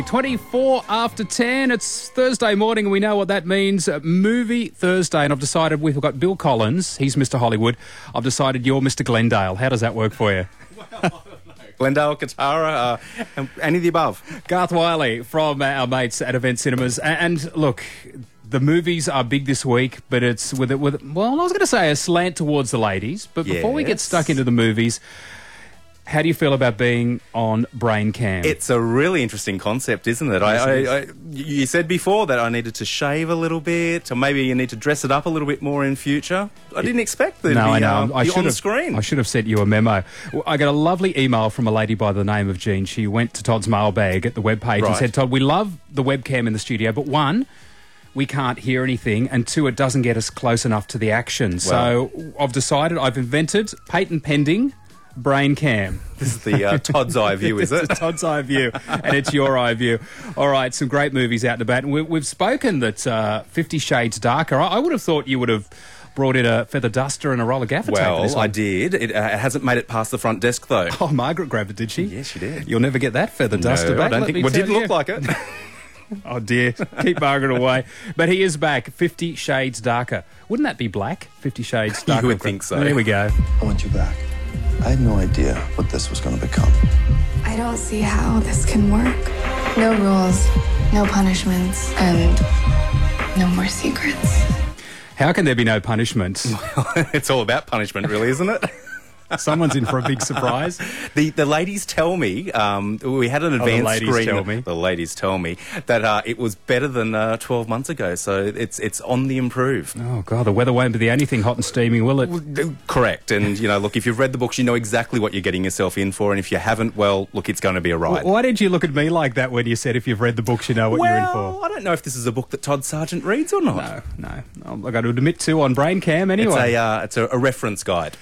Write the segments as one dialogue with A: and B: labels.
A: 24 after 10. It's Thursday morning and we know what that means. Movie Thursday. And I've decided we've got Bill Collins. He's Mr. Hollywood. I've decided you're Mr. Glendale. How does that work for you?
B: Glendale, Katara, any of the above.
A: Garth Wiley from our mates at Event Cinemas. And look, the movies are big this week, but it's with I was going to say a slant towards the ladies. But before we get stuck into the movies, how do you feel about being on Brain Cam?
B: It's a really interesting concept, isn't it? You said before that I needed to shave a little bit, or maybe you need to dress it up a little bit more in future. I didn't expect that to be on the screen.
A: I should have sent you a memo. I got a lovely email from a lady by the name of Jean. She went to Todd's mailbag at the webpage and said, Todd, we love the webcam in the studio, but one, we can't hear anything, and two, it doesn't get us close enough to the action. So I've decided, I've invented, patent pending, Brain Cam.
B: This is the Todd's eye view, is it?
A: It's Todd's eye view, and it's your eye view. All right, some great movies out and about. And we've spoken that 50 Shades Darker. I would have thought you would have brought in a feather duster and a roller gaffer tape for this one.
B: I did. It hasn't made it past the front desk, though.
A: Oh, Margaret grabbed it, did she?
B: Yes, she did.
A: You'll never get that feather duster back.
B: I don't think. Well, it didn't look like it.
A: Oh, dear. Keep Margaret away. But he is back. 50 Shades Darker. Wouldn't that be black? 50 Shades Darker.
B: You would think so.
A: There we go.
C: I want you back. I had no idea what this was going to become.
D: I don't see how this can work. No rules, no punishments, and no more secrets.
A: How can there be no punishment?
B: It's all about punishment, really, isn't it?
A: Someone's in for a big surprise.
B: The ladies tell me, we had an advance screen. The ladies tell me that it was better than 12 months ago, so it's on the improve.
A: Oh, God, the weather won't be anything hot and steaming, will it?
B: Correct. And, look, if you've read the books, you know exactly what you're getting yourself in for, and if you haven't, well, look, it's going to be a ride.
A: Why did you look at me like that when you said if you've read the books, you know what you're in for?
B: Well, I don't know if this is a book that Todd Sargent reads or not.
A: No. I've got to admit to on Brain Cam anyway.
B: It's a reference guide.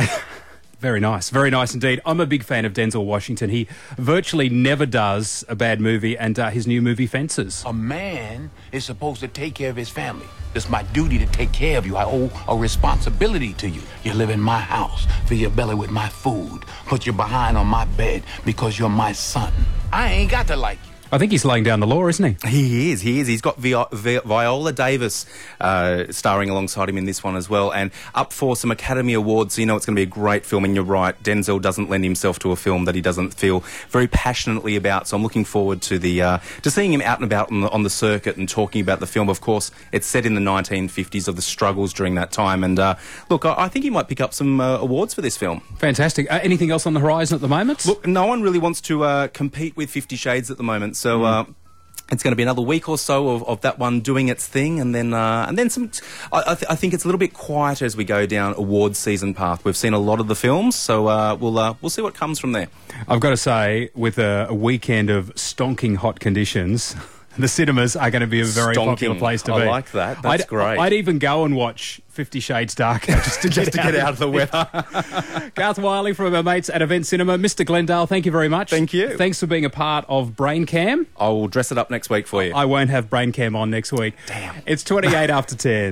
A: Very nice indeed. I'm a big fan of Denzel Washington. He virtually never does a bad movie, and his new movie, Fences.
E: A man is supposed to take care of his family. It's my duty to take care of you. I owe a responsibility to you. You live in my house, fill your belly with my food, put your behind on my bed because you're my son. I ain't got to like you.
A: I think he's laying down the law, isn't he?
B: He is. He's got Viola Davis starring alongside him in this one as well, and up for some Academy Awards. So you know it's going to be a great film, and you're right, Denzel doesn't lend himself to a film that he doesn't feel very passionately about, so I'm looking forward to to seeing him out and about on the circuit and talking about the film. Of course, it's set in the 1950s of the struggles during that time, and look, I think he might pick up some awards for this film.
A: Fantastic. Anything else on the horizon at the moment?
B: Look, no one really wants to compete with 50 Shades at the moment. So it's going to be another week or so of that one doing its thing, and then some. I think it's a little bit quieter as we go down awards season path. We've seen a lot of the films, so we'll see what comes from there.
A: I've got to say, with a weekend of stonking hot conditions, the cinemas are going to be a very popular place to be.
B: I like that. That's great.
A: I'd even go and watch 50 Shades Darker just to get out of the weather. Garth Wiley from our mates at Event Cinema. Mr. Glendale, thank you very much.
B: Thank you.
A: Thanks for being a part of Brain Cam.
B: I will dress it up next week for you.
A: I won't have Brain Cam on next week.
B: Damn.
A: It's 28 after 10.